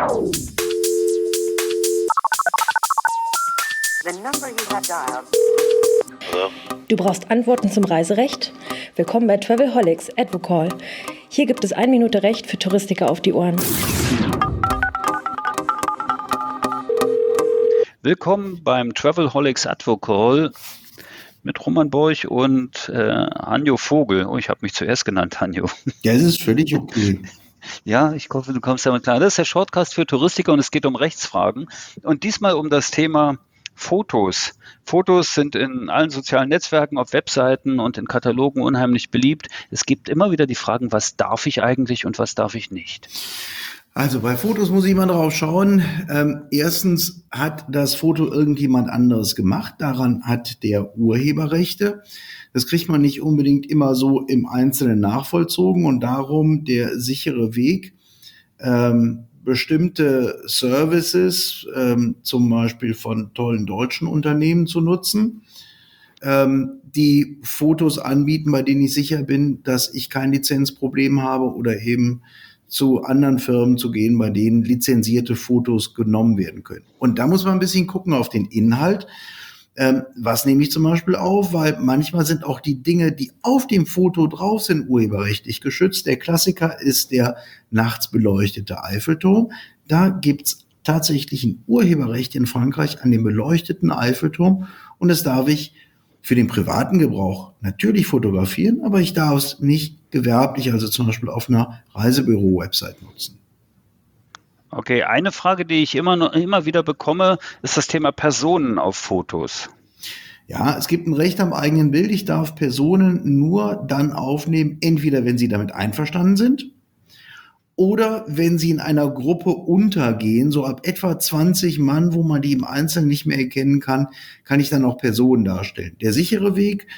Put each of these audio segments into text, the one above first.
The number you have dialed. Du brauchst Antworten zum Reiserecht? Willkommen bei Travelholics Advocall. Hier gibt es 1 Minute Recht für Touristiker auf die Ohren. Willkommen beim Travelholics Advocall mit Roman Borch und Hanjo Vogel. Oh, ich habe mich zuerst genannt, Hanjo. Ja, es ist völlig okay. Ja, ich hoffe, du kommst damit klar. Das ist der Shortcast für Touristiker und es geht um Rechtsfragen. Und diesmal um das Thema Fotos. Fotos sind in allen sozialen Netzwerken, auf Webseiten und in Katalogen unheimlich beliebt. Es gibt immer wieder die Fragen, was darf ich eigentlich und was darf ich nicht? Also bei Fotos muss ich mal drauf schauen. Erstens hat das Foto irgendjemand anderes gemacht. Daran hat der Urheber Rechte. Das kriegt man nicht unbedingt immer so im Einzelnen nachvollzogen und darum der sichere Weg, bestimmte Services, zum Beispiel von tollen deutschen Unternehmen zu nutzen, die Fotos anbieten, bei denen ich sicher bin, dass ich kein Lizenzproblem habe, oder eben zu anderen Firmen zu gehen, bei denen lizenzierte Fotos genommen werden können. Und da muss man ein bisschen gucken auf den Inhalt. Was nehme ich zum Beispiel auf? Weil manchmal sind auch die Dinge, die auf dem Foto drauf sind, urheberrechtlich geschützt. Der Klassiker ist der nachts beleuchtete Eiffelturm. Da gibt's tatsächlich ein Urheberrecht in Frankreich an dem beleuchteten Eiffelturm. Und das darf ich für den privaten Gebrauch natürlich fotografieren, aber ich darf es nicht gewerblich, also zum Beispiel auf einer Reisebüro-Website nutzen. Okay, eine Frage, die ich immer wieder bekomme, ist das Thema Personen auf Fotos. Ja, es gibt ein Recht am eigenen Bild. Ich darf Personen nur dann aufnehmen, entweder wenn sie damit einverstanden sind oder wenn sie in einer Gruppe untergehen, so ab etwa 20 Mann, wo man die im Einzelnen nicht mehr erkennen kann, kann ich dann auch Personen darstellen. Der sichere Weg,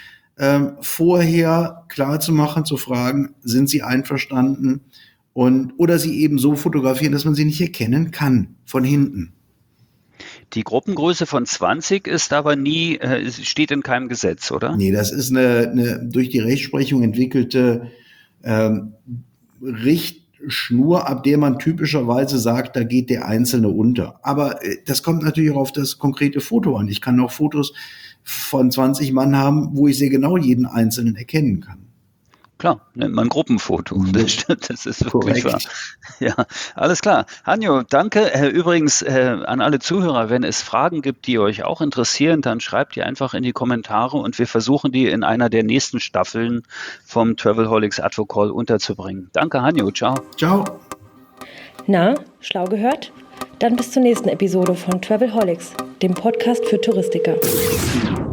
vorher klar zu machen, zu fragen, sind sie einverstanden, oder sie eben so fotografieren, dass man sie nicht erkennen kann von hinten. Die Gruppengröße von 20 ist aber steht in keinem Gesetz, oder? Nee, das ist eine durch die Rechtsprechung entwickelte Richtschnur, ab der man typischerweise sagt, da geht der Einzelne unter. Aber das kommt natürlich auch auf das konkrete Foto an. Ich kann auch Fotos von 20 Mann haben, wo ich sehr genau jeden Einzelnen erkennen kann. Klar, nennt man Gruppenfoto. Das stimmt, das ist wirklich Korrekt. wahr. Ja, alles klar. Hanjo, danke. Übrigens an alle Zuhörer, wenn es Fragen gibt, die euch auch interessieren, dann schreibt die einfach in die Kommentare und wir versuchen die in einer der nächsten Staffeln vom Travelholics Advocall unterzubringen. Danke, Hanjo. Ciao. Ciao. Na, schlau gehört? Dann bis zur nächsten Episode von Travelholics, dem Podcast für Touristiker.